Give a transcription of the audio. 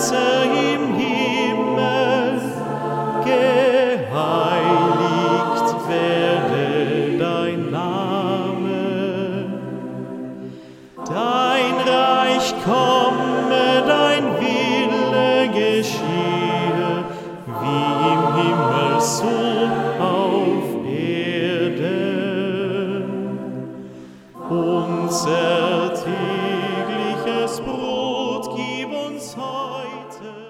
Vater im Himmel, geheiligt werde dein Name. Dein Reich komme, dein Wille geschehe, wie im Himmel so auf Erden. Unser tägliches Brot gib uns heute.